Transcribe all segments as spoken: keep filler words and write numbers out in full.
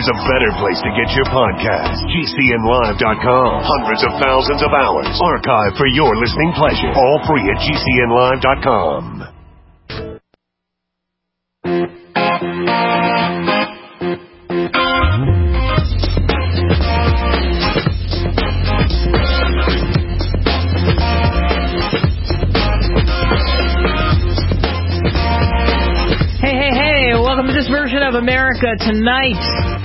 there's a better place to get your podcast. G C N live dot com. Hundreds of thousands of hours archived for your listening pleasure. All free at G C N live dot com. This version of America Tonight.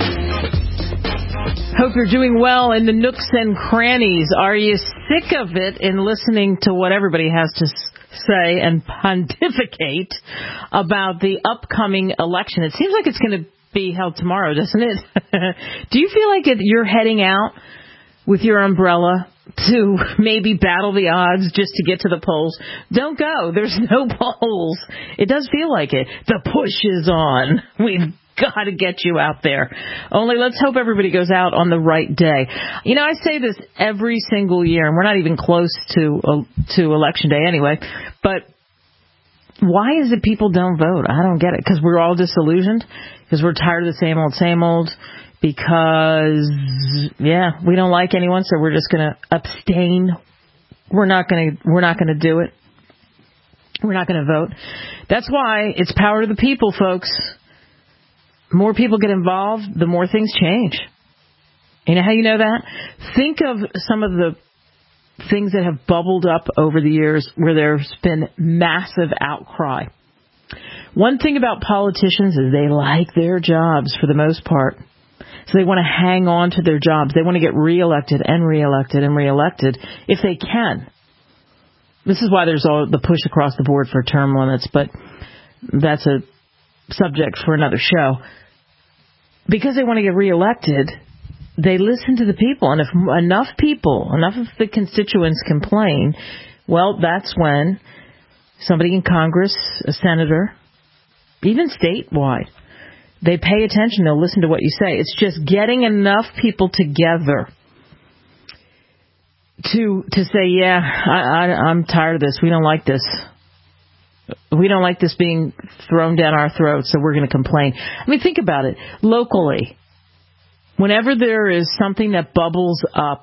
Hope you're doing well in the nooks and crannies. Are you sick of it in listening to what everybody has to say and pontificate about the upcoming election? It seems like it's going to be held tomorrow, doesn't it? Do you feel like it, you're heading out with your umbrella to maybe battle the odds just to get to the polls? Don't go. There's no polls. It does feel like it. The push is on. We've got to get you out there. Only let's hope everybody goes out on the right day. You know, I say this every single year, and we're not even close to uh, to election day anyway, but why is it people don't vote? I don't get it. Because we're all disillusioned? Because we're tired of the same old, same old? Because, yeah, we don't like anyone, so we're just going to abstain. We're not going to, we're not going to do it. We're not going to vote. That's why it's power to the people, folks. More people get involved, the more things change. You know how you know that? Think of some of the things that have bubbled up over the years where there's been massive outcry. One thing about politicians is they like their jobs for the most part. So they want to hang on to their jobs. They want to get reelected and reelected and reelected if they can. This is why there's all the push across the board for term limits, but that's a subject for another show. Because they want to get reelected, they listen to the people. And if enough people, enough of the constituents complain, well, that's when somebody in Congress, a senator, even statewide, they pay attention. They'll listen to what you say. It's just getting enough people together to to say, yeah, I, I, I'm tired of this. We don't like this. We don't like this being thrown down our throats, so we're going to complain. I mean, think about it. Locally, whenever there is something that bubbles up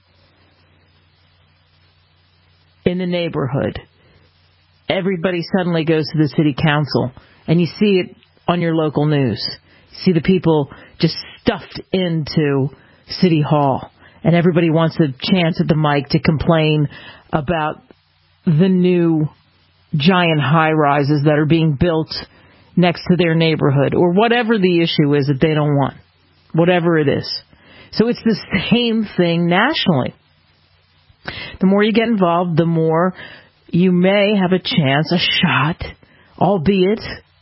in the neighborhood, everybody suddenly goes to the city council, and you see it on your local news. See the people just stuffed into City Hall, and everybody wants a chance at the mic to complain about the new giant high-rises that are being built next to their neighborhood, or whatever the issue is that they don't want, whatever it is. So it's the same thing nationally. The more you get involved, the more you may have a chance, a shot, albeit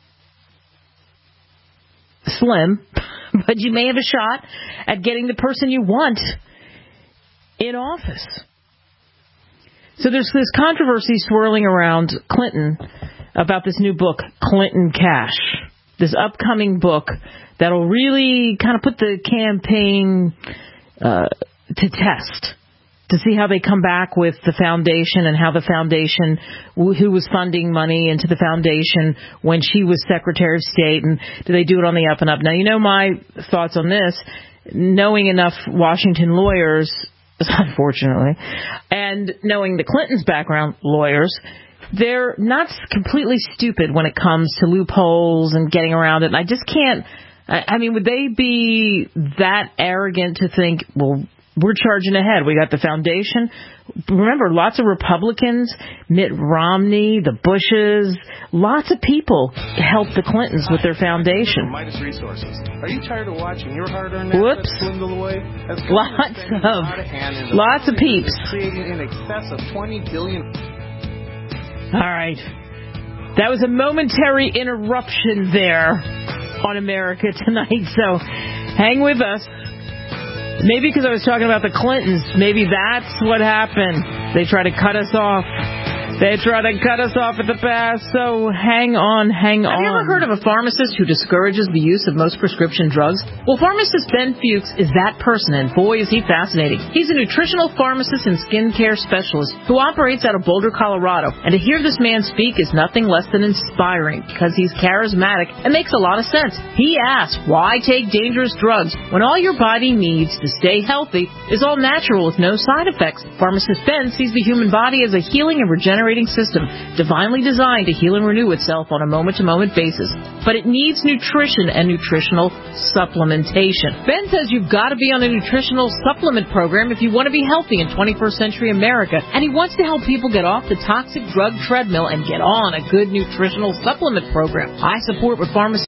slim, but you may have a shot at getting the person you want in office. So there's this controversy swirling around Clinton about this new book, Clinton Cash, this upcoming book that'll really kind of put the campaign uh, to test, to see how they come back with the foundation and how the foundation, who was funding money into the foundation when she was Secretary of State, and do they do it on the up and up? Now, you know my thoughts on this, knowing enough Washington lawyers, unfortunately, and knowing the Clintons' background, lawyers, they're not completely stupid when it comes to loopholes and getting around it. And I just can't, I mean, would they be that arrogant to think, well, we're charging ahead. We got the foundation. Remember, lots of Republicans, Mitt Romney, the Bushes, lots of people helped the Clintons with their foundation. Midas Resources. Are you tired of watching your hard-earned Whoops. assets dwindle away? Lots of, lots of peeps. Creating in excess of twenty billion dollars. All right. That was a momentary interruption there on America Tonight. So hang with us. Maybe because I was talking about the Clintons, maybe that's what happened. They try to cut us off. They try to cut us off at the pass, so hang on, hang on. Have you ever heard of a pharmacist who discourages the use of most prescription drugs? Well, pharmacist Ben Fuchs is that person, and boy, is he fascinating. He's a nutritional pharmacist and skincare specialist who operates out of Boulder, Colorado. And to hear this man speak is nothing less than inspiring, because he's charismatic and makes a lot of sense. He asks, why take dangerous drugs when all your body needs to stay healthy is all natural with no side effects? Pharmacist Ben sees the human body as a healing and regenerating system divinely designed to heal and renew itself on a moment-to-moment basis. But it needs nutrition and nutritional supplementation. Ben says you've got to be on a nutritional supplement program if you want to be healthy in twenty-first century America, and he wants to help people get off the toxic drug treadmill and get on a good nutritional supplement program. I support what pharmacists...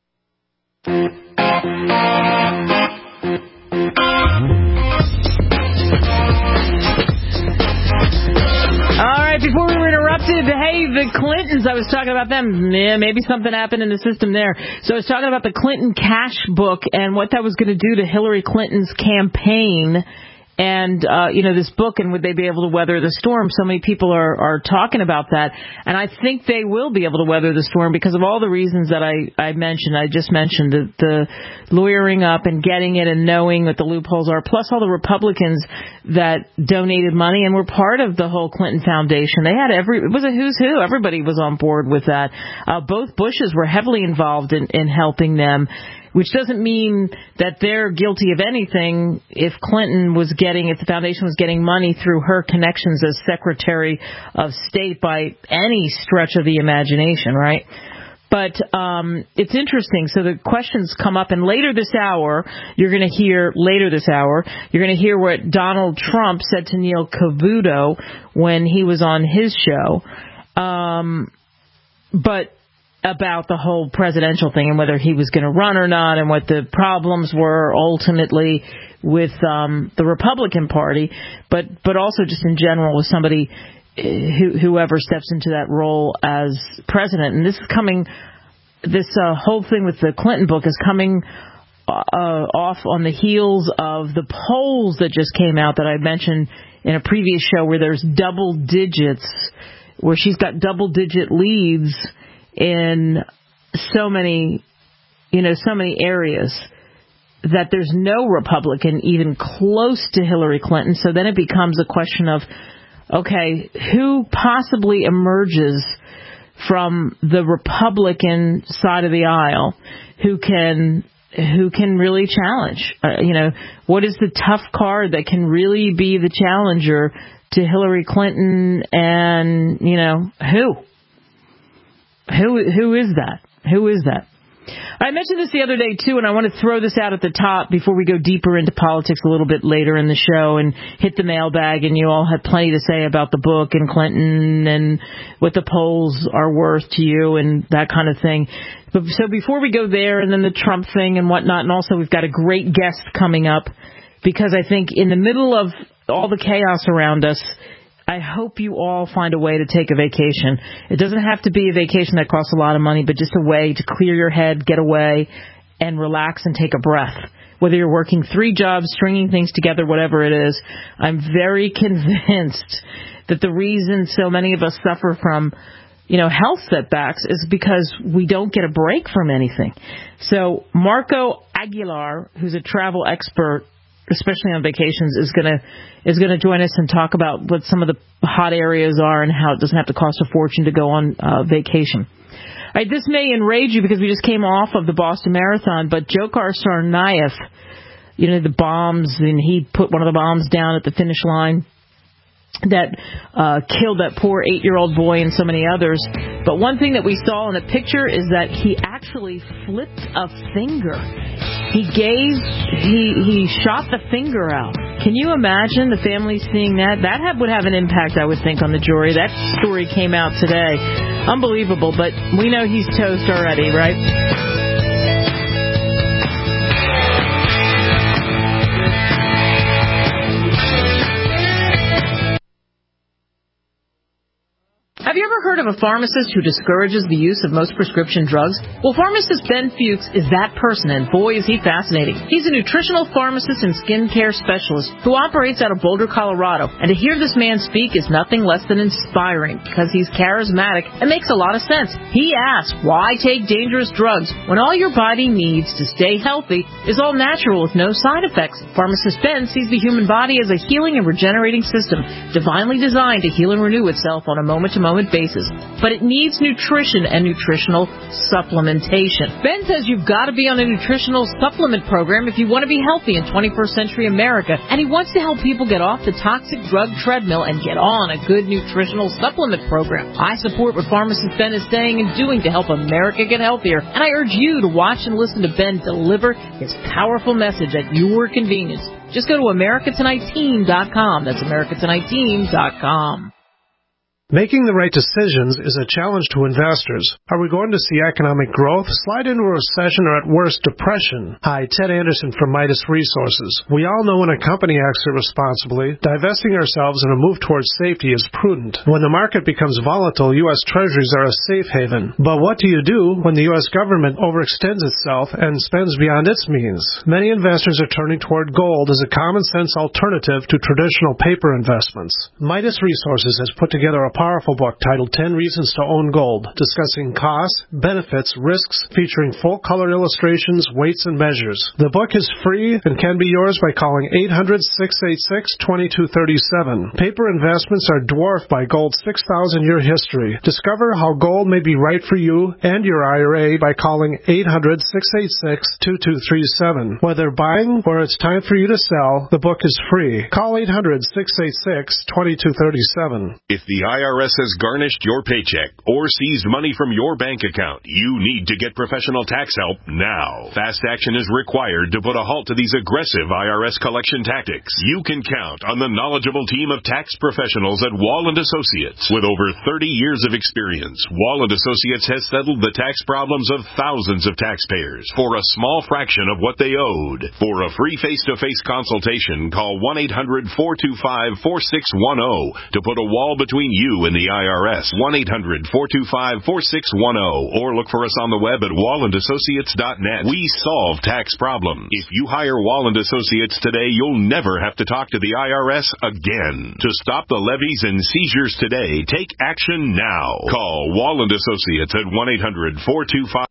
Before we were interrupted, hey, the Clintons, I was talking about them. Yeah, maybe something happened in the system there. So I was talking about the Clinton cash book and what that was going to do to Hillary Clinton's campaign. And, uh, you know, this book, and would they be able to weather the storm? So many people are, are talking about that. And I think they will be able to weather the storm because of all the reasons that I, I mentioned. I just mentioned the, the lawyering up and getting it and knowing what the loopholes are, plus all the Republicans that donated money and were part of the whole Clinton Foundation. They had every, it was a who's who. Everybody was on board with that. Uh, both Bushes were heavily involved in, in helping them. Which doesn't mean that they're guilty of anything if Clinton was getting, if the foundation was getting money through her connections as Secretary of State by any stretch of the imagination, right? But um, it's interesting. So the questions come up, and later this hour, you're going to hear, later this hour, you're going to hear what Donald Trump said to Neil Cavuto when he was on his show. Um, but... about the whole presidential thing and whether he was going to run or not and what the problems were ultimately with um, the Republican Party, but but also just in general with somebody who, whoever steps into that role as president. And this is coming, this uh, whole thing with the Clinton book is coming uh, off on the heels of the polls that just came out that I mentioned in a previous show where there's double digits, where she's got double digit leads in so many, you know, so many areas that there's no Republican even close to Hillary Clinton. So then it becomes a question of, okay, who possibly emerges from the Republican side of the aisle who can who can really challenge? Uh, you know, what is the tough card that can really be the challenger to Hillary Clinton? And, you know, who? Who who is that? Who is that? I mentioned this the other day, too, and I want to throw this out at the top before we go deeper into politics a little bit later in the show and hit the mailbag, and you all have plenty to say about the book and Clinton and what the polls are worth to you and that kind of thing. But, so before we go there, and then the Trump thing and whatnot, and also we've got a great guest coming up, because I think in the middle of all the chaos around us, I hope you all find a way to take a vacation. It doesn't have to be a vacation that costs a lot of money, but just a way to clear your head, get away, and relax and take a breath. Whether you're working three jobs, stringing things together, whatever it is, I'm very convinced that the reason so many of us suffer from, you know, health setbacks is because we don't get a break from anything. So Marco Aguilar, who's a travel expert, especially on vacations, is going to is going to join us and talk about what some of the hot areas are and how it doesn't have to cost a fortune to go on uh, vacation. All right, this may enrage you because we just came off of the Boston Marathon, but Dzhokhar Tsarnaev, you know, the bombs, and he put one of the bombs down at the finish line that uh, killed that poor eight-year-old boy and so many others. But one thing that we saw in the picture is that he actually flipped a finger. He gave, he he shot the finger out. Can you imagine the family seeing that? That have, would have an impact, I would think, on the jury. That story came out today. Unbelievable, but we know he's toast already, right? Have you ever Ever heard of a pharmacist who discourages the use of most prescription drugs? Well, pharmacist Ben Fuchs is that person, and boy, is he fascinating. He's a nutritional pharmacist and skincare specialist who operates out of Boulder, Colorado. And to hear this man speak is nothing less than inspiring because he's charismatic and makes a lot of sense. He asks, why take dangerous drugs when all your body needs to stay healthy is all natural with no side effects? Pharmacist Ben sees the human body as a healing and regenerating system, divinely designed to heal and renew itself on a moment-to-moment basis. But it needs nutrition and nutritional supplementation. Ben says you've got to be on a nutritional supplement program if you want to be healthy in twenty-first century America, and he wants to help people get off the toxic drug treadmill and get on a good nutritional supplement program. I support what pharmacist Ben is saying and doing to help America get healthier, and I urge you to watch and listen to Ben deliver his powerful message at your convenience. Just go to America Tonight Team dot com. That's America Tonight Team dot com. Making the right decisions is a challenge to investors. Are we going to see economic growth, slide into a recession, or at worst, depression? Hi, Ted Anderson from Midas Resources. We all know when a company acts irresponsibly, divesting ourselves in a move towards safety is prudent. When the market becomes volatile, U S Treasuries are a safe haven. But what do you do when the U S government overextends itself and spends beyond its means? Many investors are turning toward gold as a common-sense alternative to traditional paper investments. Midas Resources has put together a powerful book titled ten Reasons to Own Gold, discussing costs, benefits, risks, featuring full-color illustrations, weights, and measures. The book is free and can be yours by calling eight hundred, six eight six, two two three seven. Paper investments are dwarfed by gold's six thousand year history. Discover how gold may be right for you and your I R A by calling eight hundred, six eight six, two two three seven. Whether buying or it's time for you to sell, the book is free. Call eight hundred, six eight six, two two three seven. If the I R S has garnished your paycheck or seized money from your bank account, you need to get professional tax help now. Fast action is required to put a halt to these aggressive I R S collection tactics. You can count on the knowledgeable team of tax professionals at Wall and Associates. With over thirty years of experience, Wall and Associates has settled the tax problems of thousands of taxpayers for a small fraction of what they owed. For a free face-to-face consultation, call one eight hundred, four two five, four six one zero to put a wall between you and the I R S. one eight hundred, four two five, four six one zero, or look for us on the web at wall and associates dot net. We solve tax problems. If you hire Wall and Associates today, you'll never have to talk to the I R S again. To stop the levies and seizures today, take action now. Call Wall and Associates at one eight hundred, four two five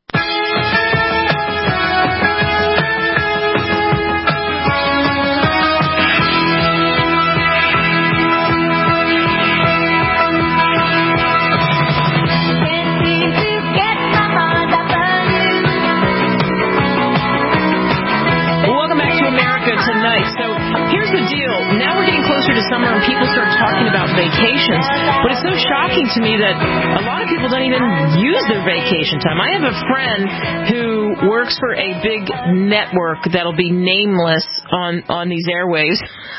summer and people start talking about vacations, but it's so shocking to me that a lot of people don't even use their vacation time. I have a friend who works for a big network that'll be nameless on, on these airwaves,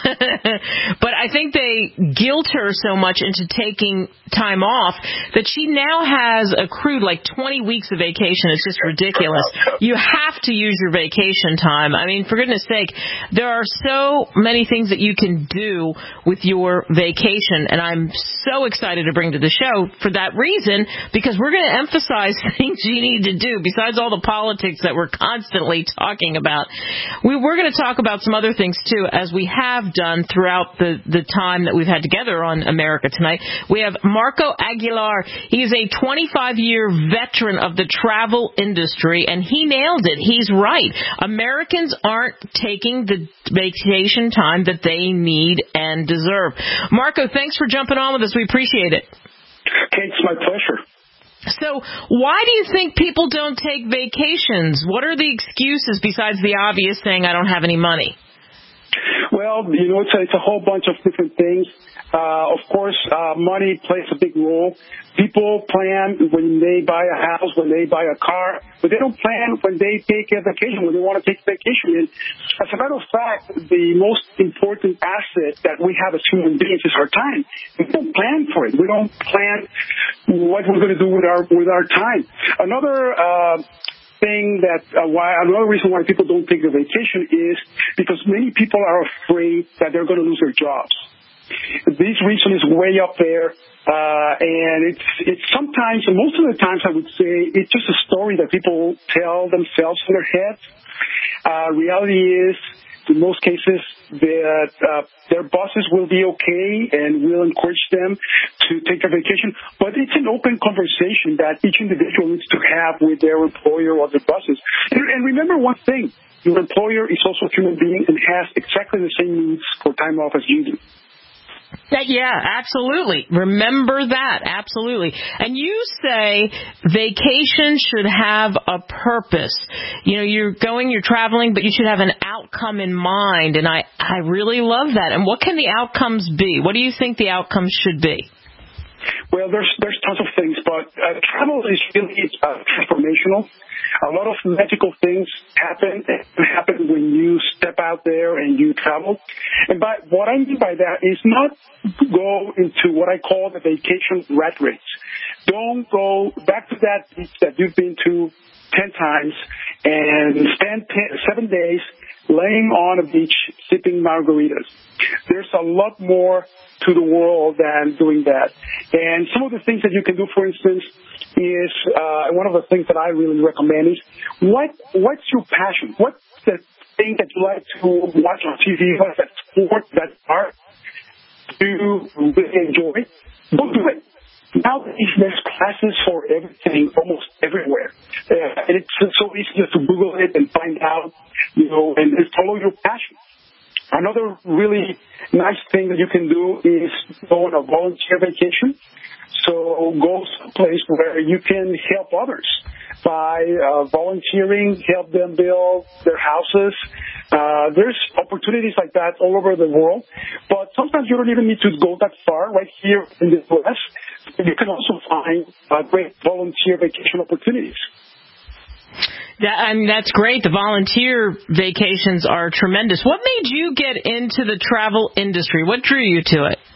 but I think they guilt her so much into taking time off that she now has accrued like twenty weeks of vacation. It's just ridiculous. You have to use your vacation time. I mean, for goodness sake, there are so many things that you can do with your vacation, and I'm so excited to bring to the show for that reason, because we're going to emphasize things you need to do besides all the politics that we're constantly talking about. We, we're going to talk about some other things too, as we have done throughout the, the time that we've had together on America Tonight. We have Marco Aguilar. He is a twenty-five year veteran of the travel industry, and he nailed it. He's right. Americans aren't taking the vacation time that they need and deserve. Marco, thanks for jumping on with us. We appreciate it. Okay, it's my pleasure. So why do you think people don't take vacations? What are the excuses besides the obvious saying I don't have any money? Well, you know, it's a, it's a whole bunch of different things. Uh, of course, uh, money plays a big role. People plan when they buy a house, when they buy a car, but they don't plan when they take a vacation, when they want to take a vacation. And as a matter of fact, the most important asset that we have as human beings is our time. We don't plan for it. We don't plan what we're going to do with our with our time. Another uh thing that uh, why another reason why people don't take the vacation is because many people are afraid that they're going to lose their jobs. This region is way up there, uh, and it's it's sometimes, and most of the times, I would say, it's just a story that people tell themselves in their heads. Uh, reality is, in most cases, that uh, their bosses will be okay and will encourage them to take a vacation. But it's an open conversation that each individual needs to have with their employer or their bosses. And, and remember one thing, your employer is also a human being and has exactly the same needs for time off as you do. Yeah, absolutely. Remember that. Absolutely. And you say vacation should have a purpose. You know, you're going, you're traveling, but you should have an outcome in mind. And I, I really love that. And what can the outcomes be? What do you think the outcomes should be? Well, there's there's tons of things, but uh, travel is really uh, transformational. A lot of magical things happen happen when you step out there and you travel. And by what I mean by that is not go into what I call the vacation rat race. Don't go back to that beach that you've been to ten times and spend ten, seven days laying on a beach sipping margaritas. There's a lot more to the world than doing that. And some of the things that you can do, for instance, is uh, one of the things that I really recommend is what what's your passion? What's the thing that you like to watch on T V? What's that sport, that art you really enjoy? Go do it. Nowadays, there's classes for everything, almost everywhere. Uh, and it's so easy just to Google it and find out, you know, and, and follow your passion. Another really nice thing that you can do is go on a volunteer vacation. So go someplace where you can help others by uh, volunteering, help them build their houses. Uh, there's opportunities like that all over the world. But sometimes you don't even need to go that far. Right here in the U S, you can also find uh, great volunteer vacation opportunities. That, I mean, that's great. The volunteer vacations are tremendous. What made you get into the travel industry? What drew you to it?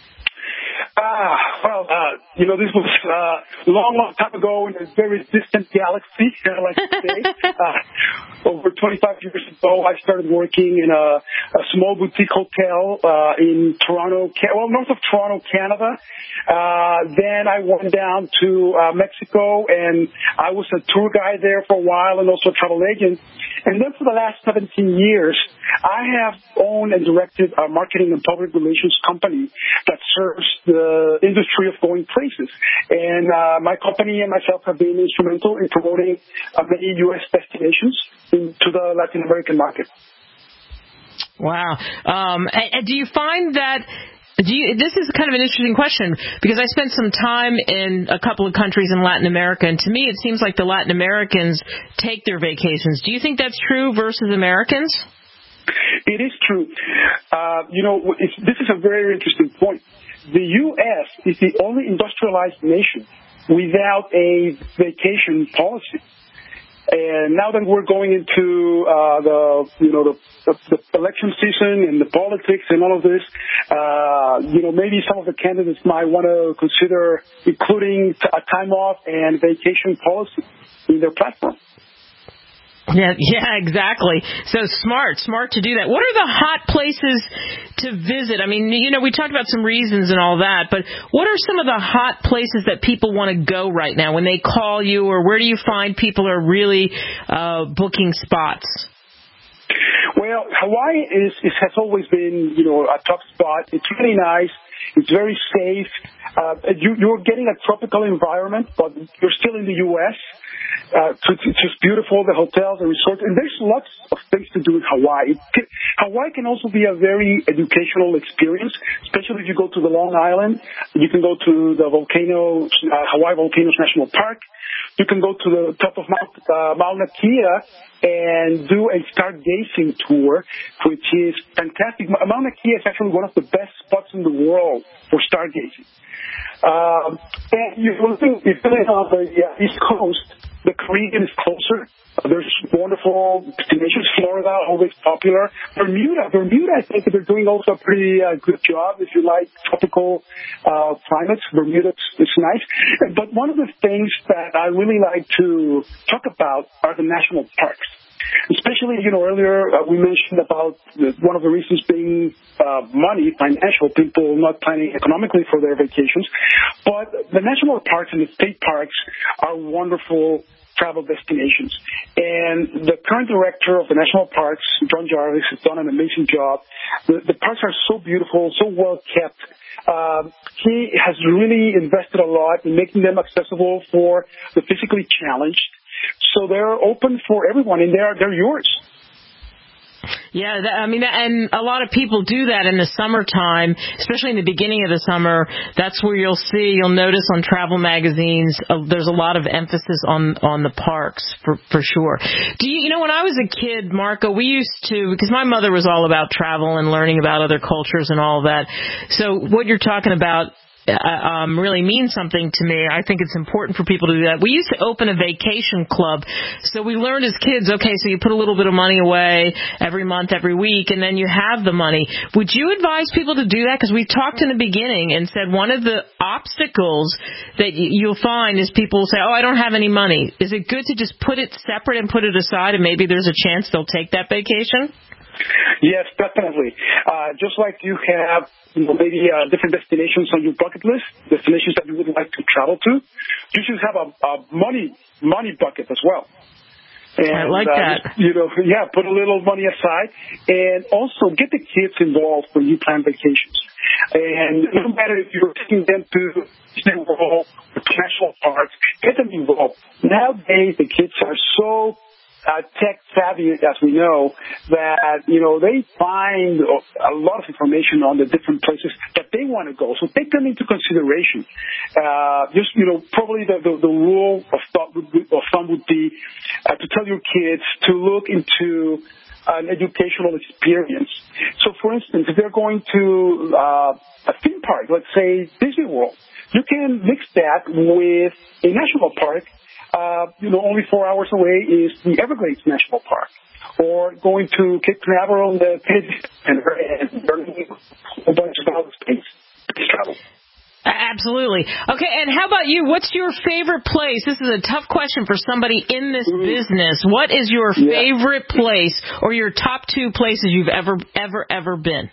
Ah, well, uh, you know, this was uh, a long, long time ago in a very distant galaxy, I like to say. uh, over twenty-five years ago, I started working in a, a small boutique hotel uh, in Toronto, well, north of Toronto, Canada. Uh, then I went down to uh, Mexico, and I was a tour guide there for a while and also a travel agent. And then for the last seventeen years, I have owned and directed a marketing and public relations company that serves the industry of going places. And uh, my company and myself have been instrumental in promoting uh, many U S destinations into the Latin American market. Wow. Um, and do you find that Do you, this is kind of an interesting question because I spent some time in a couple of countries in Latin America, and to me it seems like the Latin Americans take their vacations. Do you think that's true versus Americans? It is true. Uh, you know, it's, this is a very interesting point. The U S is the only industrialized nation without a vacation policy. And now that we're going into uh, the, you know, the, the, the election season and the politics and all of this, uh, you know, maybe some of the candidates might want to consider including a time off and vacation policy in their platform. Yeah, yeah, exactly. So smart, smart to do that. What are the hot places to visit? I mean, you know, we talked about some reasons and all that, but what are some of the hot places that people want to go right now when they call you, or where do you find people are really uh, booking spots? Well, Hawaii is, is has always been, you know, a top spot. It's really nice. It's very safe. Uh, you, you're getting a tropical environment, but you're still in the U S Uh, it's just beautiful, the hotels, the resorts, and there's lots of things to do in Hawaii. Hawaii can also be a very educational experience, especially if you go to the Long Island. You can go to the volcano, uh, Hawaii Volcanoes National Park. You can go to the top of Mount, uh, Mauna Kea and do a stargazing tour, which is fantastic. Mauna Kea is actually one of the best spots in the world for stargazing. Uh, and you're looking, if you're on the uh, East Coast, the Caribbean is closer. Uh, there's wonderful destinations. Florida, always popular. Bermuda, Bermuda, I think they're doing also a pretty uh, good job. If you like tropical uh, climates, Bermuda is nice. But one of the things that I really like to talk about are the national parks. Especially, you know, earlier uh, we mentioned about the, one of the reasons being uh, money, financial, people not planning economically for their vacations. But the national parks and the state parks are wonderful travel destinations. And the current director of the national parks, John Jarvis, has done an amazing job. The, the parks are so beautiful, so well kept. Um, he has really invested a lot in making them accessible for the physically challenged. So they're open for everyone, and they're they're yours. Yeah, that, I mean, and a lot of people do that in the summertime, especially in the beginning of the summer. That's where you'll see, you'll notice on travel magazines, uh, there's a lot of emphasis on on the parks for for sure. Do you, you know, when I was a kid, Marco, we used to, because my mother was all about travel and learning about other cultures and all of that. So what you're talking about um, really means something to me. I think it's important for people to do that. We used to open a vacation club. So we learned as kids, okay, so you put a little bit of money away every month, every week, and then you have the money. Would you advise people to do that? Because we talked in the beginning and said one of the obstacles that you'll find is people say, oh, I don't have any money. Is it good to just put it separate and put it aside, and maybe there's a chance they'll take that vacation? Yes, definitely. Uh, just like you have, you know, maybe uh, different destinations on your bucket list, destinations that you would like to travel to, you should have a, a money money bucket as well. And, I like uh, that. You know, yeah, put a little money aside, and also get the kids involved when you plan vacations. And no matter if you're taking them to Disney World or national parks, get them involved. Nowadays, the kids are so Uh, tech savvy, as we know, that, you know, they find a lot of information on the different places that they want to go. So take them into consideration. Uh, just, you know, probably the, the, the rule of thought would be, of thumb would be uh, to tell your kids to look into an educational experience. So, for instance, if they're going to uh, a theme park, let's say Disney World, you can mix that with a national park. Uh, you know, only four hours away is the Everglades National Park, or going to Cape Canaveral on the Page and learning a bunch about space, space travel. Absolutely. Okay, and how about you? What's your favorite place? This is a tough question for somebody in this mm. business. What is your yeah. favorite place, or your top two places you've ever, ever, ever been?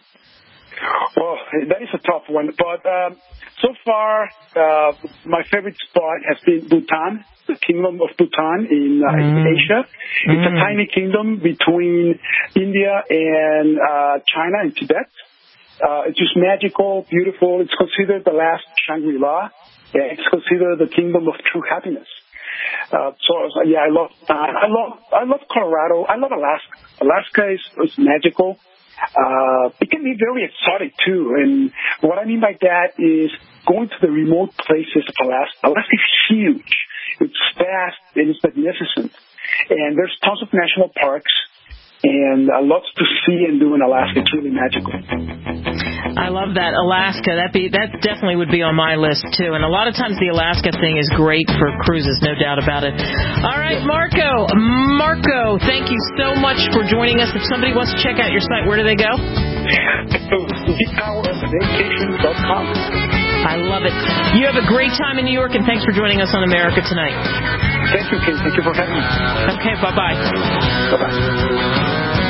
Well, that is a tough one, but um, so far, uh, my favorite spot has been Bhutan, the Kingdom of Bhutan in, uh, mm. in Asia. It's mm. a tiny kingdom between India and uh, China and Tibet. Uh, it's just magical, beautiful. It's considered the last Shangri-La. Yeah, it's considered the kingdom of true happiness. Uh, so, so yeah, I love uh, I love I love Colorado. I love Alaska. Alaska is, is magical. Uh, it can be very exotic too, and what I mean by that is going to the remote places of Alaska. Alaska is huge, it's vast, and it's magnificent, and there's tons of national parks, and uh, lots to see and do in Alaska. It's really magical. I love that. Alaska, that be that definitely would be on my list too. And a lot of times the Alaska thing is great for cruises, no doubt about it. All right, Marco. Marco, thank you so much for joining us. If somebody wants to check out your site, where do they go? the power of vacation dot com. I love it. You have a great time in New York, and thanks for joining us on America Tonight. Thank you, Kate. Thank you for having me. Okay, bye-bye. Bye-bye.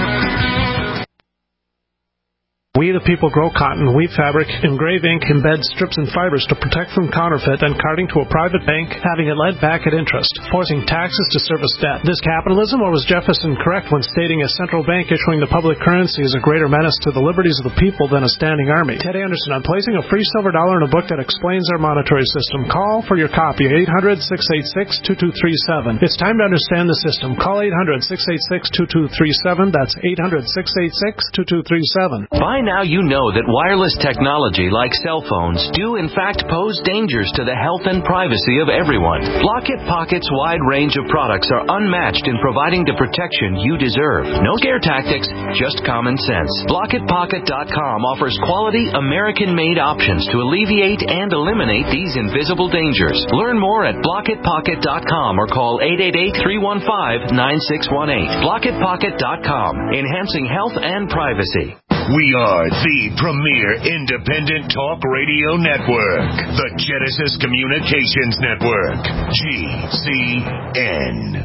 We the people grow cotton, weave fabric, engrave ink, embed strips and fibers to protect from counterfeit and carting to a private bank, having it led back at interest, forcing taxes to service debt. This capitalism, or was Jefferson correct when stating a central bank issuing the public currency is a greater menace to the liberties of the people than a standing army? Ted Anderson, I'm placing a free silver dollar in a book that explains our monetary system. Call for your copy, eight hundred, six eight six, two two three seven. It's time to understand the system. Call eight hundred, six eight six, two two three seven. That's eight hundred, six eight six, two two three seven. By now you know that wireless technology like cell phones do in fact pose dangers to the health and privacy of everyone. Block-It Pocket's wide range of products are unmatched in providing the protection you deserve. No scare tactics, just common sense. Block It Pocket dot com offers quality American-made options to alleviate and eliminate these invisible dangers. Learn more at Block It Pocket dot com or call eight eight eight, three one five, nine six one eight. Block It Pocket dot com, enhancing health and privacy. We are the premier independent talk radio network, the Genesis Communications Network, G C N.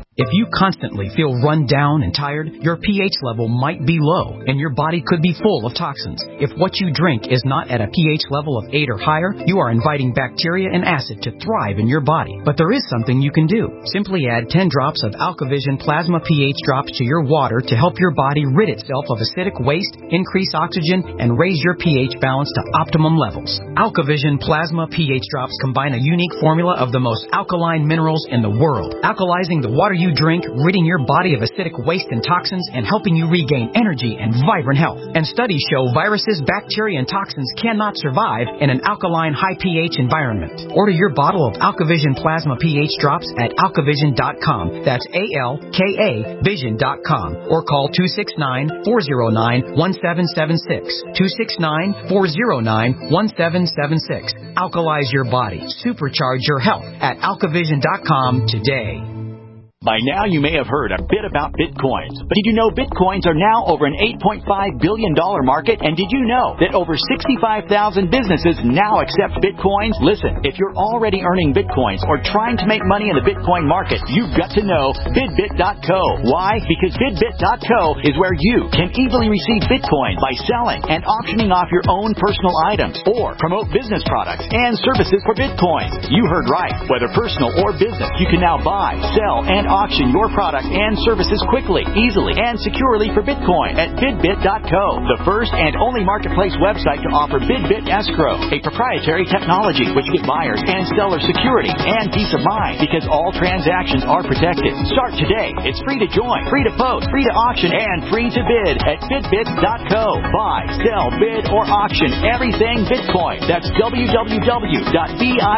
If you constantly feel run down and tired, your pH level might be low and your body could be full of toxins. If what you drink is not at a pH level of eight or higher, you are inviting bacteria and acid to thrive in your body. But there is something you can do. Simply add ten drops of AlkaVision Plasma pH drops to your water to help your body rid itself of acidic waste, increase oxygen, and raise your pH balance to optimum levels. AlkaVision Plasma pH drops combine a unique formula of the most alkaline minerals in the world, alkalizing the water you drink, ridding your body of acidic waste and toxins, and helping you regain energy and vibrant health. And studies show viruses, bacteria, and toxins cannot survive in an alkaline, high pH environment. Order your bottle of AlkaVision Plasma pH drops at alkavision dot com. That's A L K A vision dot com. Or call two six nine, four zero nine, one seven seven six. two six nine, four zero nine, one seven seven six. Alkalize your body. Supercharge your health at alkavision dot com today. By now, you may have heard a bit about Bitcoins. But did you know Bitcoins are now over an eight point five billion dollars market? And did you know that over sixty-five thousand businesses now accept Bitcoins? Listen, if you're already earning Bitcoins or trying to make money in the Bitcoin market, you've got to know Bidbit dot co. Why? Because Bidbit dot co is where you can easily receive Bitcoin by selling and auctioning off your own personal items or promote business products and services for Bitcoins. You heard right. Whether personal or business, you can now buy, sell, and auction your products and services quickly, easily, and securely for Bitcoin at Bidbit dot co, the first and only marketplace website to offer Bidbit Escrow, a proprietary technology which gives buyers and sellers security and peace of mind because all transactions are protected. Start today. It's free to join, free to post, free to auction, and free to bid at Bidbit dot co. Buy, sell, bid, or auction everything Bitcoin. That's w w w dot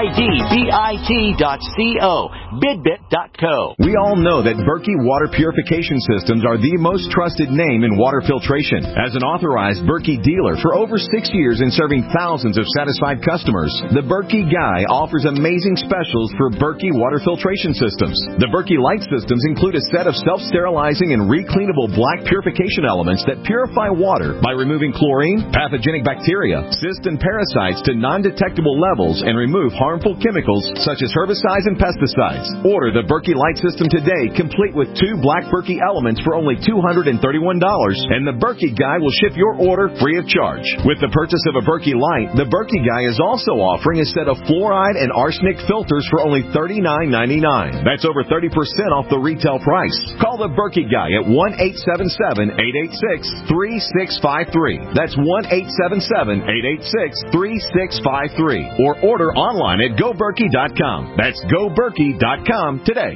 bidbit dot co. Bidbit dot co. We all know that Berkey Water Purification Systems are the most trusted name in water filtration. As an authorized Berkey dealer for over six years and serving thousands of satisfied customers, the Berkey Guy offers amazing specials for Berkey Water Filtration Systems. The Berkey Light Systems include a set of self-sterilizing and recleanable black purification elements that purify water by removing chlorine, pathogenic bacteria, cysts, and parasites to non-detectable levels and remove harmful chemicals such as herbicides and pesticides. Order the Berkey Light System today, complete with two black Berkey elements for only two hundred thirty-one dollars, and the Berkey Guy will ship your order free of charge. With the purchase of a Berkey Light, the Berkey Guy is also offering a set of fluoride and arsenic filters for only thirty-nine ninety-nine. That's over thirty percent off the retail price. Call the Berkey Guy at one eight seven seven, eight eight six, three six five three. That's one eight seven seven, eight eight six, three six five three. Or order online at go berkey dot com. That's go berkey dot com today.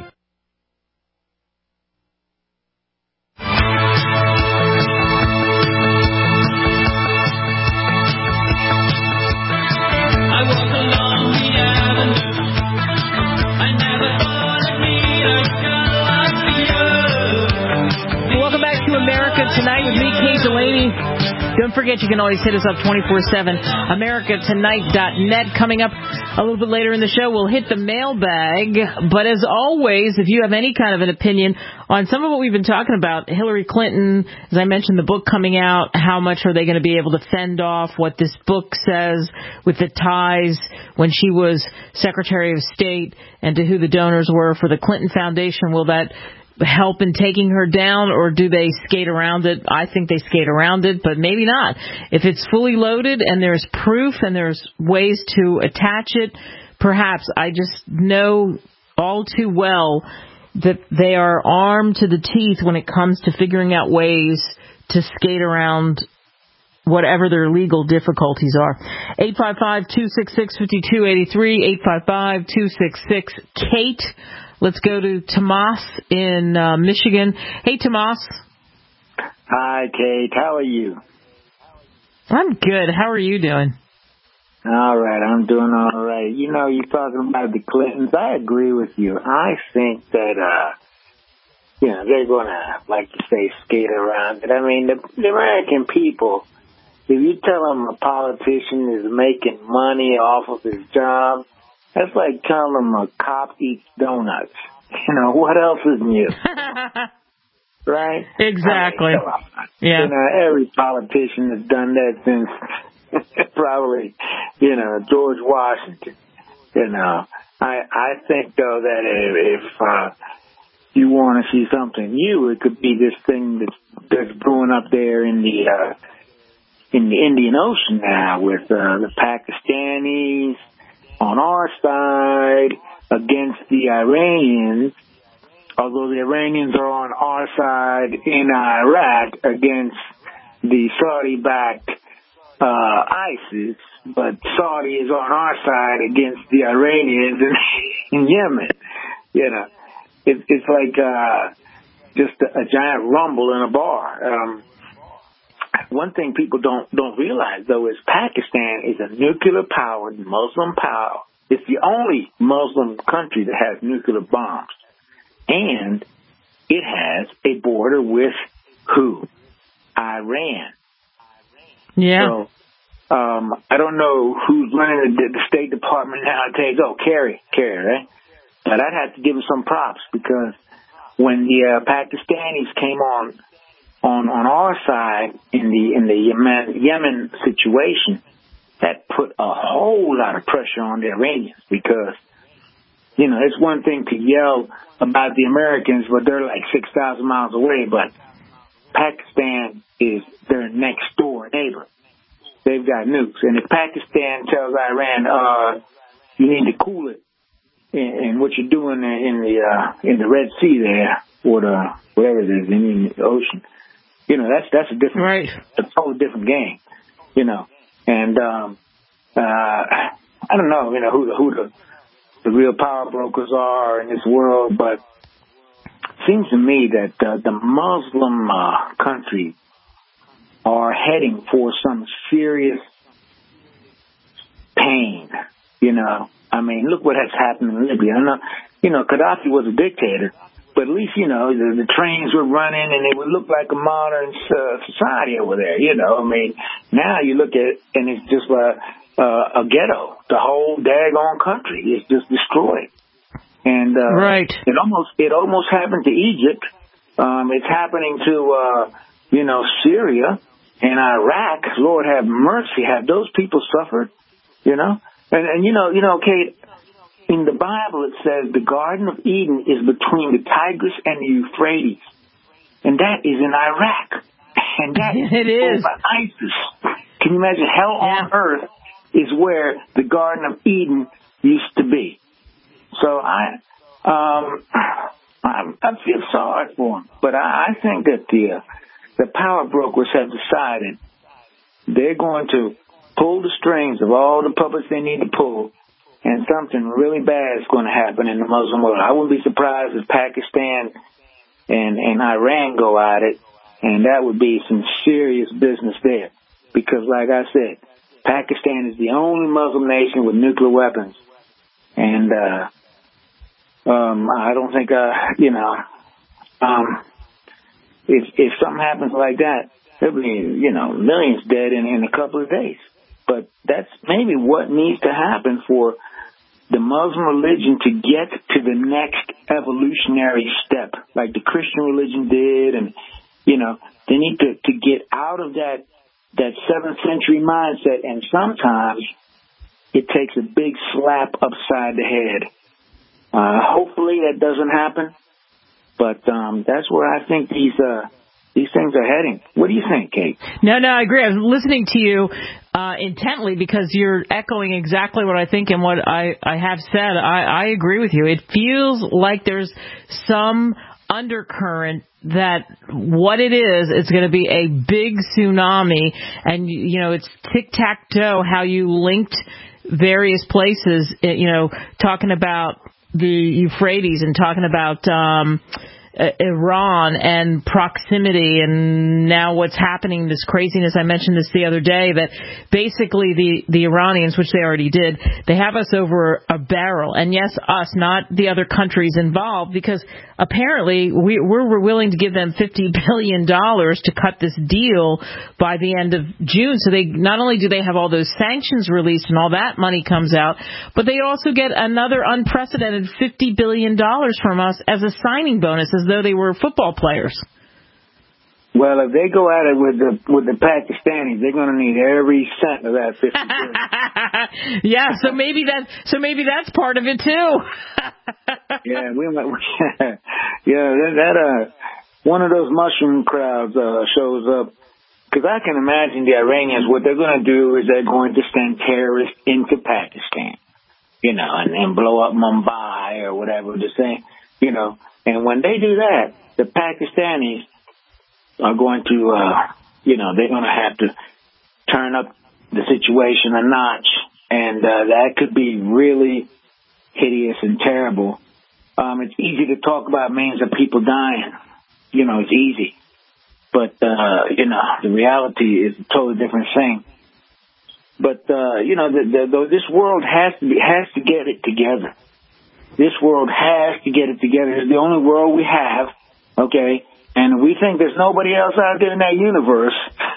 America Tonight with me, Kate Delaney. Don't forget, you can always hit us up twenty-four seven, america tonight dot net. Coming up a little bit later in the show, we'll hit the mailbag. But as always, if you have any kind of an opinion on some of what we've been talking about, Hillary Clinton, as I mentioned, the book coming out, how much are they going to be able to fend off what this book says with the ties when she was Secretary of State and to who the donors were for the Clinton Foundation? Will that help in taking her down, or do they skate around it? I think they skate around it, but maybe not. If it's fully loaded and there's proof and there's ways to attach it, perhaps. I just know all too well that they are armed to the teeth when it comes to figuring out ways to skate around whatever their legal difficulties are. eight five five, two six six, five two eight three, eight five five, two six six, Kate. Let's go to Tomas in uh, Michigan. Hey, Tomas. Hi, Kate. How are you? I'm good. How are you doing? All right. I'm doing all right. You know, you're talking about the Clintons. I agree with you. I think that, uh, you know, they're going to, like you say, skate around it. I mean, the, the American people, if you tell them a politician is making money off of his job, that's like telling them a cop eats donuts. You know, what else is new? Right? Exactly. I mean, yeah. You know, every politician has done that since probably, you know, George Washington. You know, I I think, though, that if, if uh, you want to see something new, it could be this thing that's, that's brewing up there in the uh, in the Indian Ocean now with uh, the Pakistanis on our side against the Iranians, although the Iranians are on our side in Iraq against the Saudi-backed uh, ISIS, but Saudi is on our side against the Iranians in, in Yemen. You know, it, it's like uh, just a, a giant rumble in a bar. Um, one thing people don't don't realize, though, is Pakistan is a nuclear-powered Muslim power. It's the only Muslim country that has nuclear bombs. And it has a border with who? Iran. Yeah. So, um, I don't know who's running the, the State Department now. I tell you, oh, Kerry, Kerry, right? But I'd have to give him some props because when the uh, Pakistanis came on on on our side in the in the Yemen, Yemen situation, that put a whole lot of pressure on the Iranians because, you know, it's one thing to yell about the Americans, but they're like six thousand miles away, but Pakistan is their next door neighbor. They've got nukes. And if Pakistan tells Iran, uh, you need to cool it, and what you're doing in the uh, in the Red Sea there, or the whatever it is, in the ocean, you know, that's that's a different, right. a totally different game, you know. And um, uh, I don't know, you know, who the, who the the real power brokers are in this world, but it seems to me that uh, the Muslim uh, countries are heading for some serious pain, you know. I mean, look what has happened in Libya. I know, you know, Gaddafi was a dictator, but at least, you know, the, the trains were running and it would look like a modern uh, society over there, you know. I mean, now you look at it and it's just like uh, a ghetto. The whole daggone country is just destroyed. And uh, right. it almost it almost happened to Egypt. Um, it's happening to, uh, you know, Syria and Iraq. Lord have mercy. Have those people suffered, you know? And, and you know, you know, Kate, in the Bible it says the Garden of Eden is between the Tigris and the Euphrates. And that is in Iraq. And that it is by ISIS. Can you imagine? Hell yeah. on earth is where the Garden of Eden used to be. So I, um, I, I feel sorry for them. But I, I think that the, uh, the power brokers have decided they're going to pull the strings of all the puppets they need to pull, and something really bad is going to happen in the Muslim world. I wouldn't be surprised if Pakistan and, and Iran go at it, and that would be some serious business there. Because, like I said, Pakistan is the only Muslim nation with nuclear weapons. And uh, um, I don't think, uh, you know, um, if, if something happens like that, there'll be, you know, millions dead in, in a couple of days. But that's maybe what needs to happen for the Muslim religion to get to the next evolutionary step, like the Christian religion did. And, you know, they need to, to get out of that, that seventh century mindset. And sometimes it takes a big slap upside the head. Uh, hopefully that doesn't happen. But um, that's where I think these uh, these things are heading. What do you think, Kate? No, no, I agree. I was listening to you uh, intently because you're echoing exactly what I think and what I, I have said. I, I agree with you. It feels like there's some undercurrent that what it is, it's going to be a big tsunami. And, you know, it's tic-tac-toe how you linked various places, you know, talking about the Euphrates and talking about um, uh, Iran and proximity, and now what's happening, this craziness. I mentioned this the other day, that basically the, the Iranians, which they already did, they have us over a barrel. And yes, us, not the other countries involved, because apparently we, we're willing to give them fifty billion dollars to cut this deal by the end of June. So they not only do they have all those sanctions released and all that money comes out, but they also get another unprecedented fifty billion dollars from us as a signing bonus, as though they were football players. Well, if they go at it with the with the Pakistanis, they're going to need every cent of that fifty billion. Yeah, so maybe that so maybe that's part of it too. yeah, we might. yeah, that, that uh, one of those mushroom crowds uh, shows up. Because I can imagine the Iranians, what they're going to do is they're going to send terrorists into Pakistan, you know, and, and blow up Mumbai or whatever to say, you know. And when they do that, the Pakistanis are going to, uh, you know, they're going to have to turn up the situation a notch. And uh, that could be really hideous and terrible. Um, it's easy to talk about millions of people dying. You know, it's easy. But, uh, you know, the reality is a totally different thing. But, uh, you know, the, the, the, this world has to be, has to get it together. This world has to get it together. It's the only world we have, okay? And we think there's nobody else out there in that universe.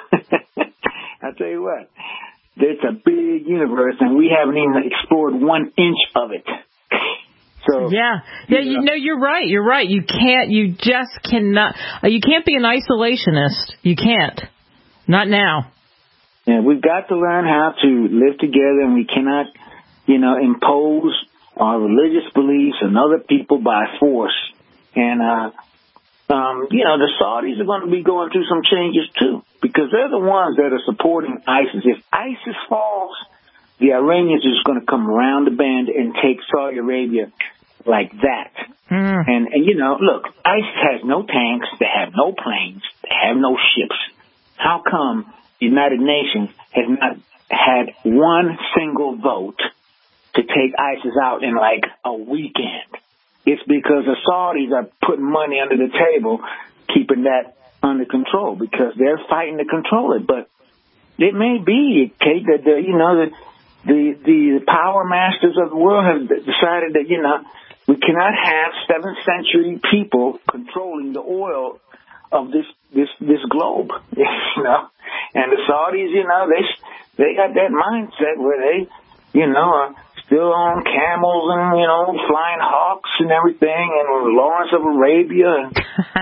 I'll tell you what, it's a big universe, and we haven't even explored one inch of it. So, yeah, yeah, you know, you're right. You're right. You can't. You just cannot. You can't be an isolationist. You can't. Not now. Yeah, we've got to learn how to live together, and we cannot, you know, impose our religious beliefs on other people by force. And uh, um, you know, the Saudis are going to be going through some changes too, because they're the ones that are supporting ISIS. If ISIS falls, the Iranians are just going to come around the bend and take Saudi Arabia like that. Mm. And, and, you know, look, ISIS has no tanks. They have no planes. They have no ships. How come the United Nations has not had one single vote to take ISIS out in like a weekend? It's because the Saudis are putting money under the table, keeping that under control, because they're fighting to control it. But it may be, Kate, that, the, you know, that The, the power masters of the world have decided that, you know, we cannot have seventh century people controlling the oil of this, this, this globe, you know. And the Saudis, you know, they, they got that mindset where they, you know, are still on camels and, you know, flying hawks and everything, and Lawrence of Arabia.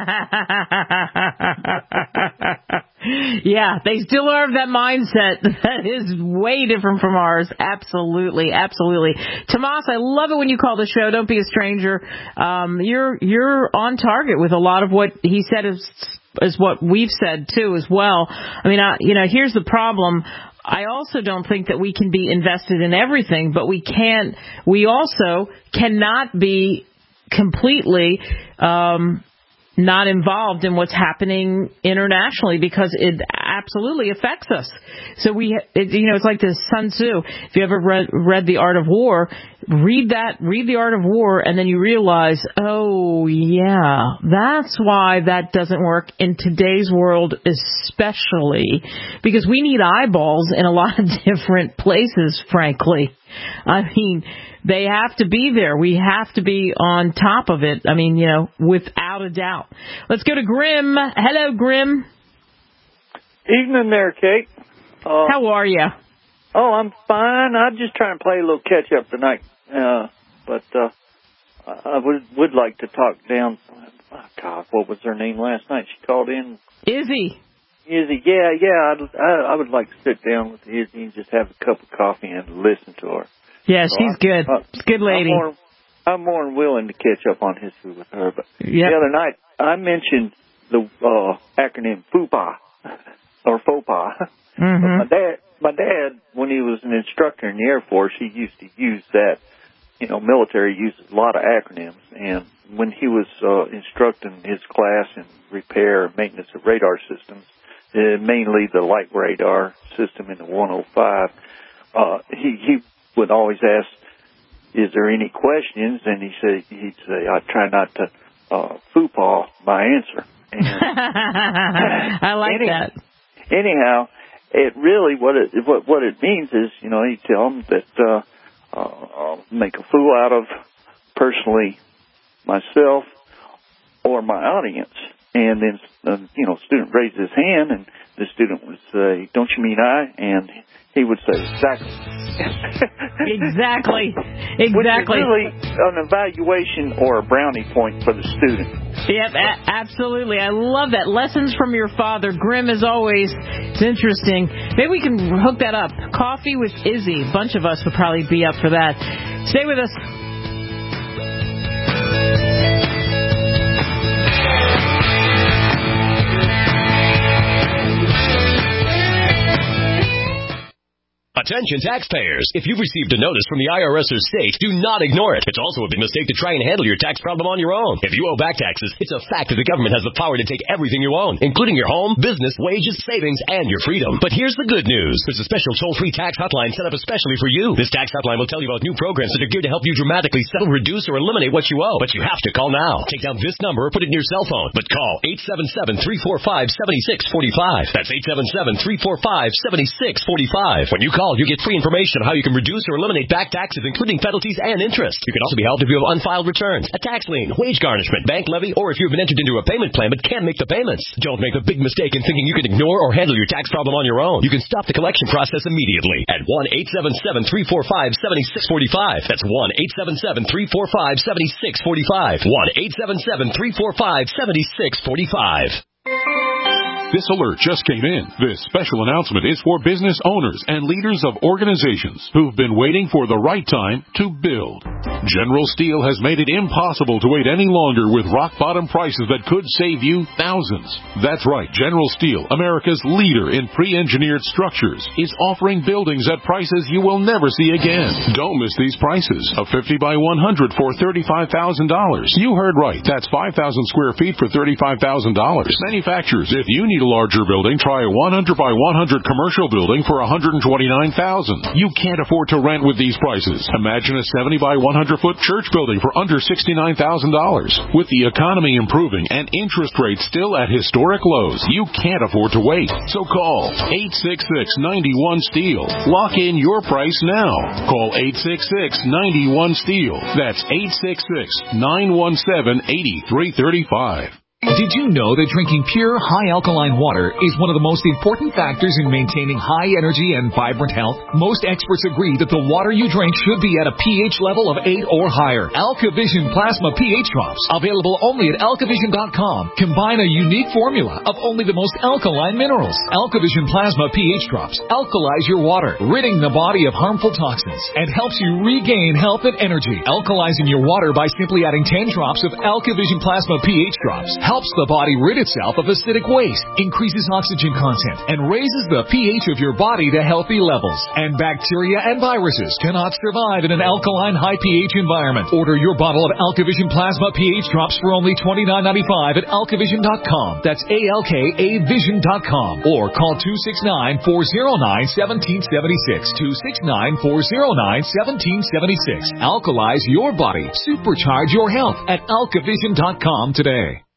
And yeah, they still are of that mindset that is way different from ours. Absolutely, absolutely. Tomas, I love it when you call the show. Don't be a stranger. Um, you're you're on target with a lot of what he said is is what we've said too as well. I mean, I, you know, here's the problem. I also don't think that we can be invested in everything, but we can't. We also cannot be completely um, not involved in what's happening internationally, because it absolutely affects us. So we, it, you know, it's like this Sun Tzu. If you ever read, read The Art of War, read that, read The Art of War, and then you realize, oh yeah, that's why that doesn't work in today's world, especially because we need eyeballs in a lot of different places, frankly. I mean, they have to be there. We have to be on top of it. I mean, you know, without a doubt. Let's go to Grim. Hello, Grim. Evening there, Kate. Uh, How are you? Oh, I'm fine. I'm just trying to play a little catch up tonight. Uh, but uh, I would would like to talk down. Oh, God, what was her name last night? She called in. Izzy. Izzy, yeah, yeah. I'd, I, I would like to sit down with Izzy and just have a cup of coffee and listen to her. Yeah, so she's I, good. Uh, she's a good lady. I'm more, I'm more than willing to catch up on history with her. But yep. The other night, I mentioned the uh, acronym FUPA, or FOPA. Mm-hmm. My dad, my dad, when he was an instructor in the Air Force, he used to use that. You know, military uses a lot of acronyms. And when he was uh, instructing his class in repair and maintenance of radar systems, uh, mainly the light radar system in the one oh five, uh, he, he would always ask, is there any questions? And he said, he'd say, I try not to uh, foopaw my answer. And I like any, that. Anyhow, it really, what it, what, what it means is, you know, you tell them that, uh, uh, I'll make a fool out of personally myself or my audience. And then, uh, you know, student raises his hand and the student would say, "Don't you mean I?" And he would say, "Exactly." Exactly. Exactly. Which is really an evaluation or a brownie point for the student. Yep, a- absolutely. I love that. Lessons from your father. Grim as always. It's interesting. Maybe we can hook that up. Coffee with Izzy. A bunch of us would probably be up for that. Stay with us. Attention taxpayers. If you've received a notice from the I R S or state, do not ignore it. It's also a big mistake to try and handle your tax problem on your own. If you owe back taxes, it's a fact that the government has the power to take everything you own, including your home, business, wages, savings, and your freedom. But here's the good news. There's a special toll-free tax hotline set up especially for you. This tax hotline will tell you about new programs that are geared to help you dramatically settle, reduce, or eliminate what you owe. But you have to call now. Take down this number or put it in your cell phone. But call eight seven seven, three four five, seven six four five. That's eight seven seven, three four five, seven six four five. When you call, you get free information on how you can reduce or eliminate back taxes, including penalties and interest. You can also be helped if you have unfiled returns, a tax lien, wage garnishment, bank levy, or if you've been entered into a payment plan but can't make the payments. Don't make the big mistake in thinking you can ignore or handle your tax problem on your own. You can stop the collection process immediately at one eight seven seven, three four five, seven six four five. That's one eight seven seven, three four five, seven six four five. one eight seven seven, three four five, seven six four five. This alert just came in. This special announcement is for business owners and leaders of organizations who've been waiting for the right time to build. General Steel has made it impossible to wait any longer with rock-bottom prices that could save you thousands. That's right. General Steel, America's leader in pre-engineered structures, is offering buildings at prices you will never see again. Don't miss these prices. A fifty by one hundred for thirty-five thousand dollars. You heard right. That's five thousand square feet for thirty-five thousand dollars. Manufacturers, if you need a larger building, try a one hundred by one hundred commercial building for one hundred twenty-nine thousand dollars. You can't afford to rent with these prices. Imagine a seventy by one hundred foot church building for under sixty-nine thousand dollars. With the economy improving and interest rates still at historic lows, you can't afford to wait. So call eight six six, nine one, STEEL. Lock in your price now. Call eight six six, nine one, STEEL. That's eight six six, nine one seven, eight three three five. Did you know that drinking pure, high-alkaline water is one of the most important factors in maintaining high energy and vibrant health? Most experts agree that the water you drink should be at a pH level of eight or higher. AlkaVision Plasma pH Drops, available only at alkavision dot com, combine a unique formula of only the most alkaline minerals. AlkaVision Plasma pH Drops alkalize your water, ridding the body of harmful toxins, and helps you regain health and energy. Alkalizing your water by simply adding ten drops of AlkaVision Plasma pH Drops helps the body rid itself of acidic waste, increases oxygen content, and raises the pH of your body to healthy levels. And bacteria and viruses cannot survive in an alkaline high pH environment. Order your bottle of AlkaVision Plasma pH Drops for only twenty-nine ninety-five at alkavision dot com. That's A L K A vision dot com. Or call two six nine, four oh nine, one seven seven six. two six nine, four oh nine, one seven seven six. Alkalize your body. Supercharge your health at alkavision dot com today.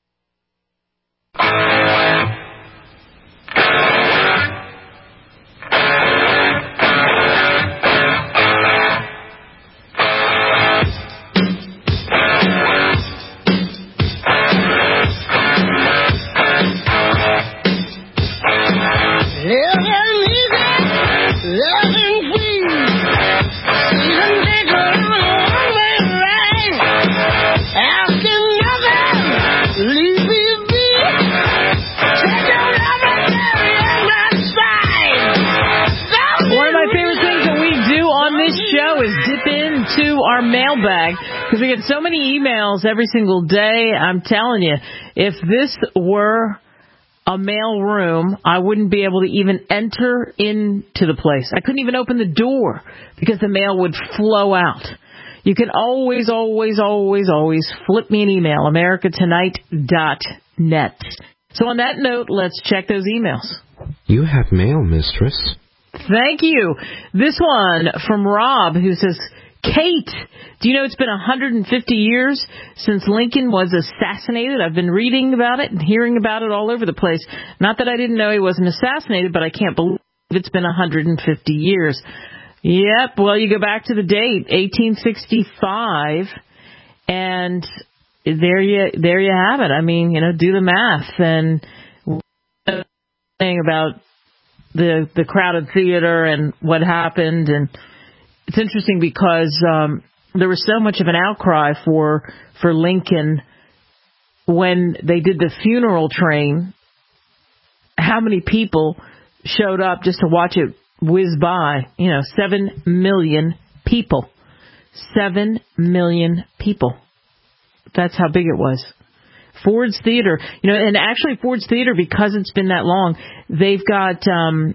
Our mailbag, because we get so many emails every single day. I'm telling you, if this were a mail room, I wouldn't be able to even enter into the place. I couldn't even open the door because the mail would flow out. You can always, always, always, always flip me an email, america tonight dot net. So on that note, let's check those emails. You have mail, mistress. Thank you. This one from Rob, who says, Kate, do you know it's been one hundred fifty years since Lincoln was assassinated? I've been reading about it and hearing about it all over the place. Not that I didn't know he wasn't assassinated, but I can't believe it's been one hundred fifty years. Yep, well, you go back to the date, eighteen sixty-five, and there you there you have it. I mean, you know, do the math. And saying about the the crowded theater and what happened, and it's interesting because um, there was so much of an outcry for for Lincoln when they did the funeral train. How many people showed up just to watch it whiz by? You know, seven million people. Seven million people. That's how big it was. Ford's Theater, you know, and actually Ford's Theater, because it's been that long, they've got um,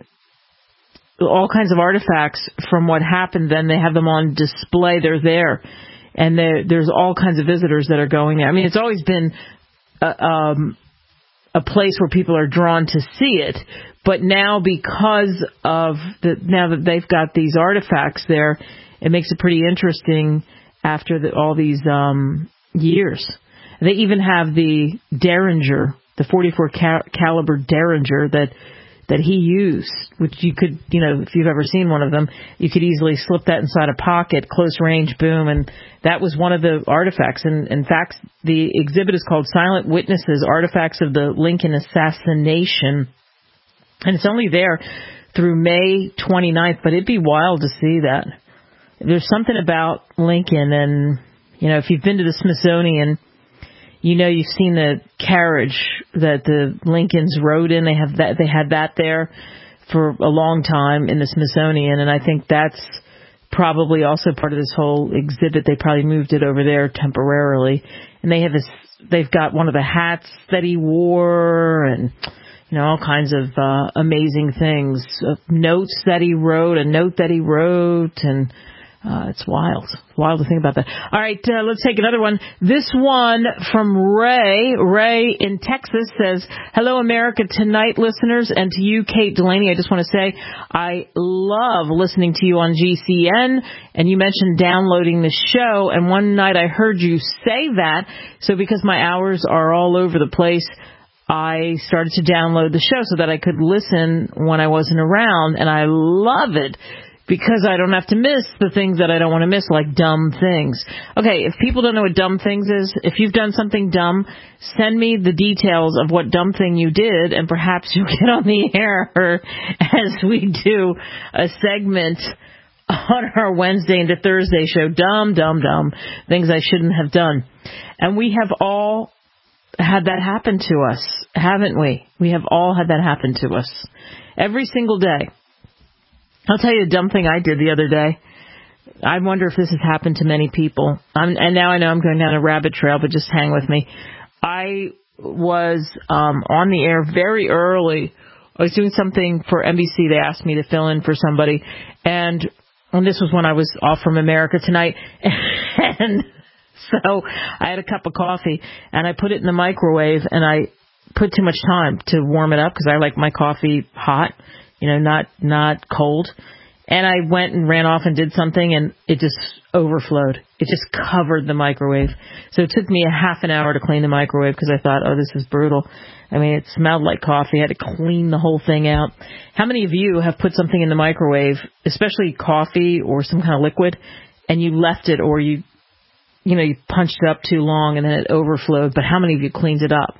all kinds of artifacts from what happened then. They have them on display. They're there. And there's all kinds of visitors that are going there. I mean, it's always been a, um, a place where people are drawn to see it. But now because of the, now that they've got these artifacts there, it makes it pretty interesting after the, all these um, years. They even have the Derringer, the forty-four cal- caliber Derringer that that he used, which you could, you know, if you've ever seen one of them, you could easily slip that inside a pocket, close range, boom, and that was one of the artifacts. And in fact, the exhibit is called Silent Witnesses, Artifacts of the Lincoln Assassination, and it's only there through May twenty-ninth, but it'd be wild to see that. There's something about Lincoln, and, you know, if you've been to the Smithsonian, you know, you've seen the carriage that the Lincolns rode in. They have that. They had that there for a long time in the Smithsonian, and I think that's probably also part of this whole exhibit. They probably moved it over there temporarily, and they have this. They've got one of the hats that he wore, and you know, all kinds of uh, amazing things. Uh, notes that he wrote, a note that he wrote, and. Uh, it's wild. Wild to think about that. All right, uh, let's take another one. This one from Ray. Ray in Texas says, hello, America Tonight listeners, and to you, Kate Delaney, I just want to say I love listening to you on G C N, and you mentioned downloading the show, and one night I heard you say that, so because my hours are all over the place, I started to download the show so that I could listen when I wasn't around, and I love it. Because I don't have to miss the things that I don't want to miss, like dumb things. Okay, if people don't know what dumb things is, if you've done something dumb, send me the details of what dumb thing you did, and perhaps you'll get on the air as we do a segment on our Wednesday into Thursday show. Dumb, dumb, dumb. Things I shouldn't have done. And we have all had that happen to us, haven't we? We have all had that happen to us. Every single day. I'll tell you a dumb thing I did the other day. I wonder if this has happened to many people. I'm, and now I know I'm going down a rabbit trail, but just hang with me. I was um, on the air very early. I was doing something for N B C. They asked me to fill in for somebody. And, and this was when I was off from America Tonight. And so I had a cup of coffee, and I put it in the microwave, and I put too much time to warm it up because I like my coffee hot. You know, not not cold. And I went and ran off and did something, and it just overflowed. It just covered the microwave. So it took me a half an hour to clean the microwave because I thought, oh, this is brutal. I mean, it smelled like coffee. I had to clean the whole thing out. How many of you have put something in the microwave, especially coffee or some kind of liquid, and you left it, or you, you know, you punched it up too long and then it overflowed? But how many of you cleaned it up?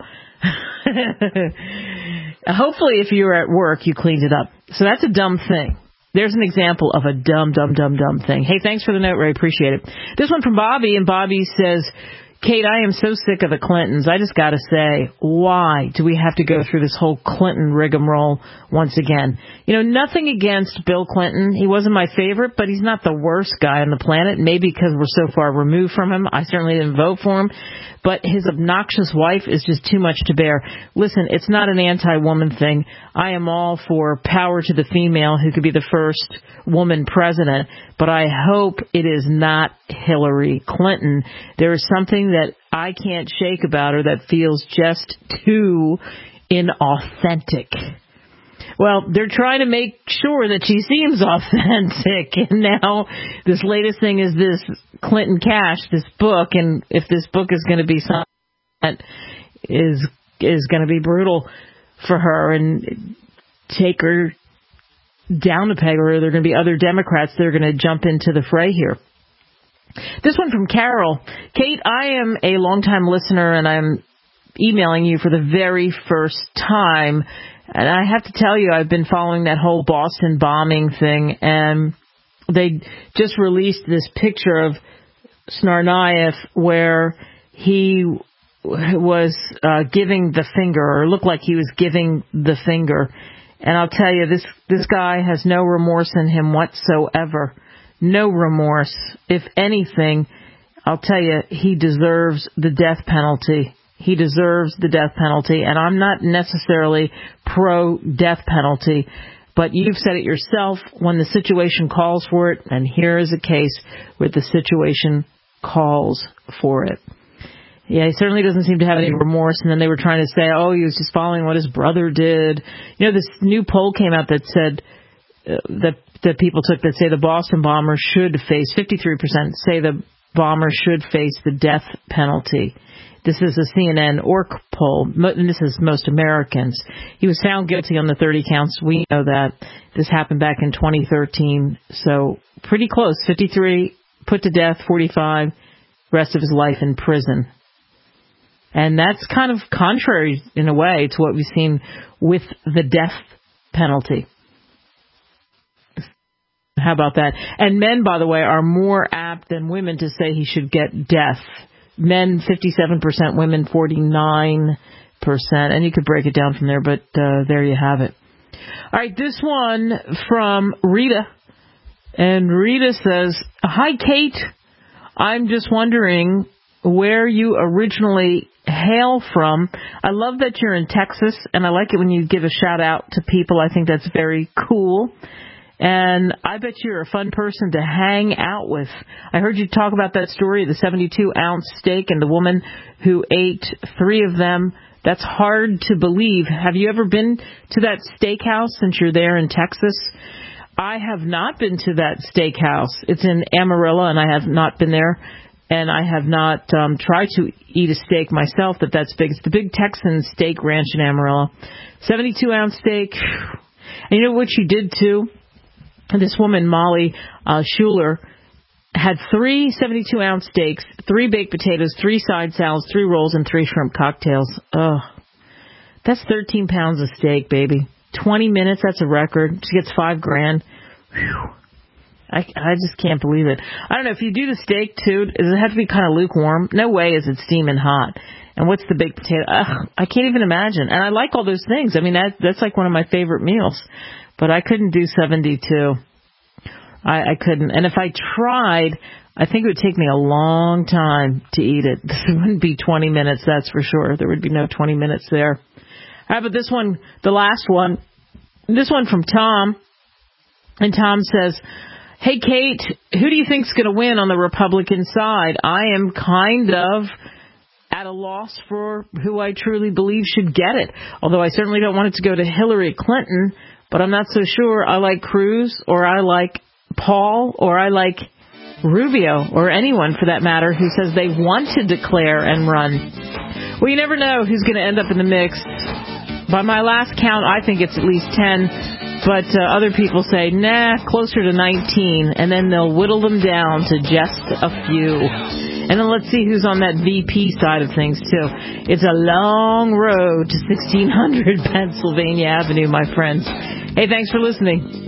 Hopefully, if you were at work, you cleaned it up. So that's a dumb thing. There's an example of a dumb, dumb, dumb, dumb thing. Hey, thanks for the note, Ray. Appreciate it. This one from Bobby, and Bobby says, Kate, I am so sick of the Clintons. I just got to say, why do we have to go through this whole Clinton rigmarole once again? You know, nothing against Bill Clinton. He wasn't my favorite, but he's not the worst guy on the planet. Maybe because we're so far removed from him. I certainly didn't vote for him. But his obnoxious wife is just too much to bear. Listen, it's not an anti-woman thing. I am all for power to the female who could be the first woman president, but I hope it is not Hillary Clinton. There is something that I can't shake about her that feels just too inauthentic. Well, they're trying to make sure that she seems authentic, and now this latest thing is this Clinton Cash, this book, and if this book is going to be something that is is going to be brutal for her and take her down a peg, or there are going to be other Democrats that are going to jump into the fray here. This one from Carol. Kate, I am a longtime listener, and I'm emailing you for the very first time. And I have to tell you, I've been following that whole Boston bombing thing, and they just released this picture of Tsarnaev where he was uh, giving the finger, or looked like he was giving the finger. And I'll tell you, this this guy has no remorse in him whatsoever. No remorse. If anything, I'll tell you, he deserves the death penalty. He deserves the death penalty. And I'm not necessarily pro-death penalty, but you've said it yourself, when the situation calls for it, and here is a case where the situation calls for it. Yeah, he certainly doesn't seem to have any remorse. And then they were trying to say, oh, he was just following what his brother did. You know, this new poll came out that said uh, that that people took that say the Boston bomber should face, fifty-three percent say the bomber should face the death penalty. This is a C N N O R C poll, and this is most Americans. He was found guilty on the thirty counts. We know that. This happened back in twenty thirteen, so pretty close. fifty-three put to death, forty-five rest of his life in prison. And that's kind of contrary, in a way, to what we've seen with the death penalty. How about that? And men, by the way, are more apt than women to say he should get death. Men, fifty-seven percent, women, forty-nine percent. And you could break it down from there, but uh, there you have it. All right, this one from Rita. And Rita says, hi, Kate. I'm just wondering where you originally hail from. I love that you're in Texas, and I like it when you give a shout out to people. I think that's very cool. And I bet you're a fun person to hang out with. I heard you talk about that story, the seventy-two ounce steak and the woman who ate three of them. That's hard to believe. Have you ever been to that steakhouse since you're there in Texas? I have not been to that steakhouse. It's in Amarillo, and I have not been there. And I have not um, tried to eat a steak myself that that's big. It's the Big Texan Steak Ranch in Amarillo. seventy-two ounce steak. And you know what she did, too? This woman, Molly uh, Schuler, had three seventy-two ounce steaks, three baked potatoes, three side salads, three rolls, and three shrimp cocktails. Ugh. That's thirteen pounds of steak, baby. twenty minutes, that's a record. She gets five grand. Whew. I, I just can't believe it. I don't know, if you do the steak, too, does it have to be kind of lukewarm? No way is it steaming hot. And what's the baked potato? Ugh, I can't even imagine. And I like all those things. I mean, that that's like one of my favorite meals. But I couldn't do seventy-two. I, I couldn't. And if I tried, I think it would take me a long time to eat it. This wouldn't be twenty minutes, that's for sure. There would be no twenty minutes there. How about this one, the last one? This one from Tom. And Tom says, hey, Kate, who do you think's going to win on the Republican side? I am kind of at a loss for who I truly believe should get it. Although I certainly don't want it to go to Hillary Clinton. But I'm not so sure. I like Cruz, or I like Paul, or I like Rubio, or anyone for that matter who says they want to declare and run. Well, you never know who's going to end up in the mix. By my last count, I think it's at least ten. But uh, other people say, nah, closer to nineteen. And then they'll whittle them down to just a few. And then let's see who's on that V P side of things, too. It's a long road to sixteen hundred Pennsylvania Avenue, my friends. Hey, thanks for listening.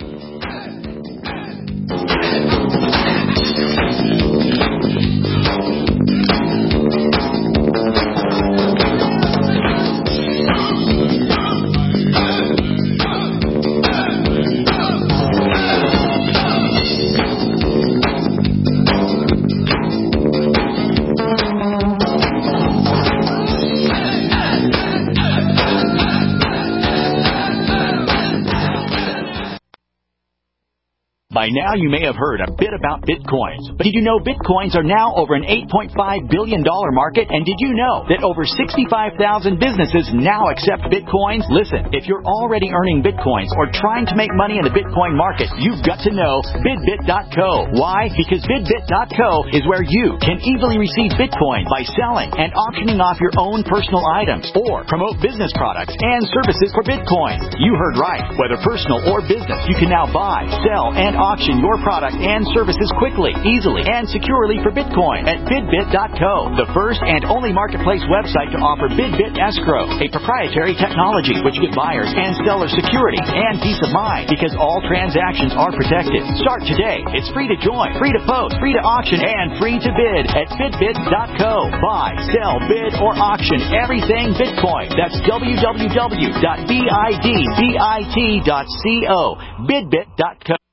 By now, you may have heard a bit about Bitcoins. But did you know Bitcoins are now over an eight point five billion dollars market? And did you know that over sixty-five thousand businesses now accept Bitcoins? Listen, if you're already earning Bitcoins or trying to make money in the Bitcoin market, you've got to know Bidbit dot co. Why? Because Bidbit dot co is where you can easily receive Bitcoin by selling and auctioning off your own personal items or promote business products and services for Bitcoin. You heard right. Whether personal or business, you can now buy, sell, and auction auction your product and services quickly, easily, and securely for Bitcoin at bidbit dot co, the first and only marketplace website to offer BidBit Escrow, a proprietary technology which gives buyers and sellers security and peace of mind because all transactions are protected. Start today. It's free to join, free to post, free to auction, and free to bid at bidbit dot co. Buy, sell, bid, or auction everything Bitcoin. That's w w w dot bidbit dot co. bidbit dot co.